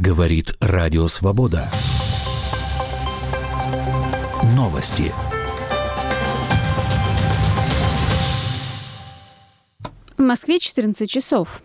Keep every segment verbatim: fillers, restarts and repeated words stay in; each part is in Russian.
Говорит Радио Свобода. Новости. В Москве четырнадцать часов.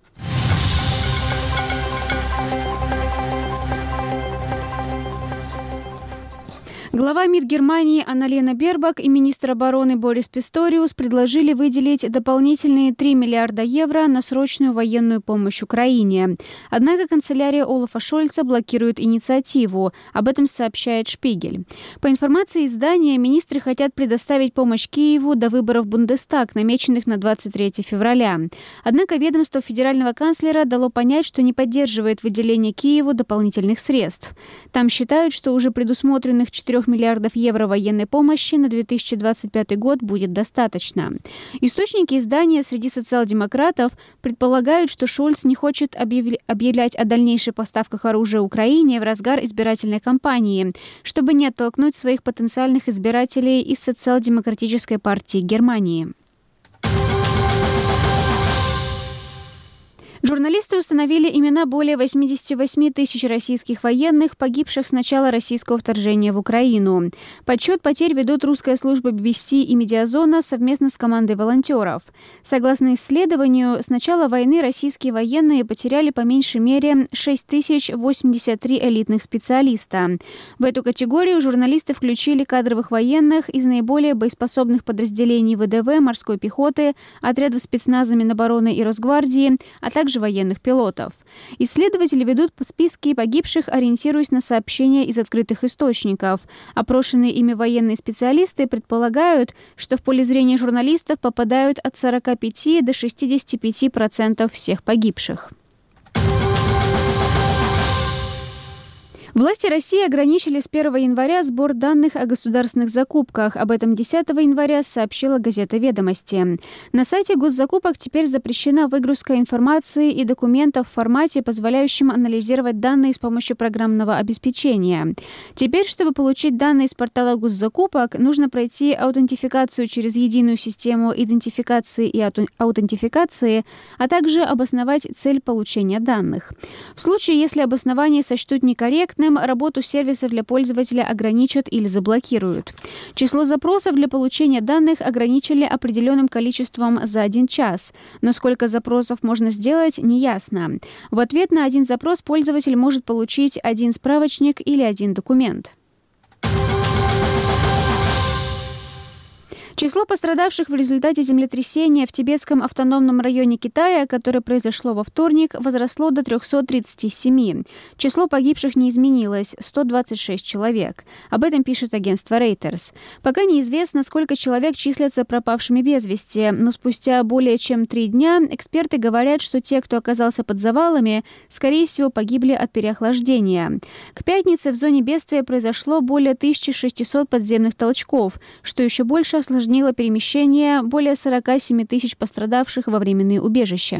Глава МИД Германии Анна-Лена Бербок и министр обороны Борис Писториус предложили выделить дополнительные три миллиарда евро на срочную военную помощь Украине. Однако канцелярия Олафа Шольца блокирует инициативу. Об этом сообщает Шпигель. По информации издания, министры хотят предоставить помощь Киеву до выборов в Бундестаг, намеченных на двадцать третьего февраля. Однако ведомство федерального канцлера дало понять, что не поддерживает выделение Киеву дополнительных средств. Там считают, что уже предусмотренных четырех миллиардов евро военной помощи на две тысячи двадцать пятый год будет достаточно. Источники издания среди социал-демократов предполагают, что Шольц не хочет объявлять о дальнейших поставках оружия Украине в разгар избирательной кампании, чтобы не оттолкнуть своих потенциальных избирателей из социал-демократической партии Германии. Журналисты установили имена более восемьдесят восемь тысяч российских военных, погибших с начала российского вторжения в Украину. Подсчет потерь ведут русская служба би би си и Медиазона совместно с командой волонтеров. Согласно исследованию, с начала войны российские военные потеряли по меньшей мере шесть тысяч восемьдесят три элитных специалиста. В эту категорию журналисты включили кадровых военных из наиболее боеспособных подразделений вэ дэ вэ, морской пехоты, отрядов спецназа Минобороны и Росгвардии, а также военных пилотов. Исследователи ведут списки погибших, ориентируясь на сообщения из открытых источников. Опрошенные ими военные специалисты предполагают, что в поле зрения журналистов попадают от сорока пяти до шестидесяти пяти процентов всех погибших. Власти России ограничили с первого января сбор данных о государственных закупках. Об этом десятого января сообщила газета «Ведомости». На сайте госзакупок теперь запрещена выгрузка информации и документов в формате, позволяющем анализировать данные с помощью программного обеспечения. Теперь, чтобы получить данные из портала госзакупок, нужно пройти аутентификацию через единую систему идентификации и аутентификации, а также обосновать цель получения данных. В случае, если обоснование сочтут некорректным, работу сервисов для пользователя ограничат или заблокируют. Число запросов для получения данных ограничили определенным количеством за один час, но сколько запросов можно сделать, неясно. В ответ на один запрос пользователь может получить один справочник или один документ. Число пострадавших в результате землетрясения в тибетском автономном районе Китая, которое произошло во вторник, возросло до трехсот тридцати семи. Число погибших не изменилось – сто двадцать шесть человек. Об этом пишет агентство Reuters. Пока неизвестно, сколько человек числятся пропавшими без вести, но спустя более чем три дня эксперты говорят, что те, кто оказался под завалами, скорее всего, погибли от переохлаждения. К пятнице в зоне бедствия произошло более тысячи шестисот подземных толчков, что еще больше осложнило перемещение более сорока семи тысяч пострадавших во временные убежища.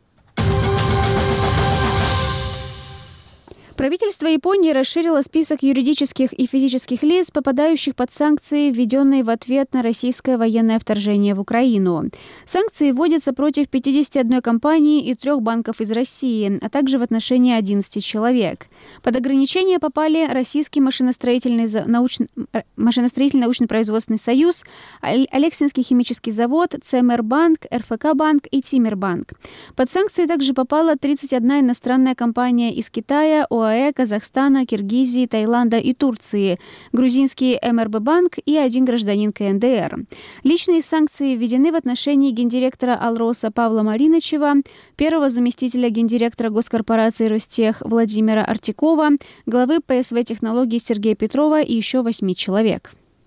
Правительство Японии расширило список юридических и физических лиц, попадающих под санкции, введенные в ответ на российское военное вторжение в Украину. Санкции вводятся против пятидесяти одной компании и трех банков из России, а также в отношении одиннадцати человек. Под ограничения попали Российский машиностроительный научно... машиностроительный научно-производственный союз, Алексинский химический завод, ЦМР-банк, эр эф ка-банк и Тимирбанк. Под санкции также попала тридцать одна иностранная компания из Китая, ОАЭ, Казахстана, Киргизии, Таиланда и Турции, грузинский эм эр бэ банк и один гражданин ка эн дэ эр. Личные санкции введены в отношении гендиректора Алроса Павла Маринычева, первого заместителя гендиректора госкорпорации Ростех Владимира Артикова, главы пэ эс вэ технологий Сергея Петрова и еще восьми человек.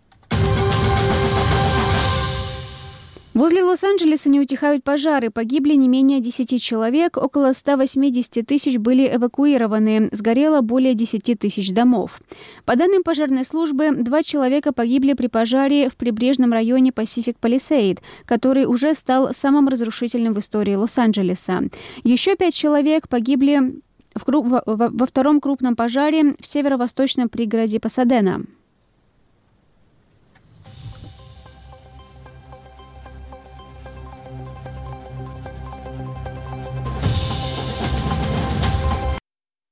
Возле Лос-Анджелеса не утихают пожары. Погибли не менее десяти человек, около ста восьмидесяти тысяч были эвакуированы, сгорело более десяти тысяч домов. По данным пожарной службы, два человека погибли при пожаре в прибрежном районе Pacific Palisade, который уже стал самым разрушительным в истории Лос-Анджелеса. Еще пять человек погибли в, во, во втором крупном пожаре в северо-восточном пригороде Пасадена.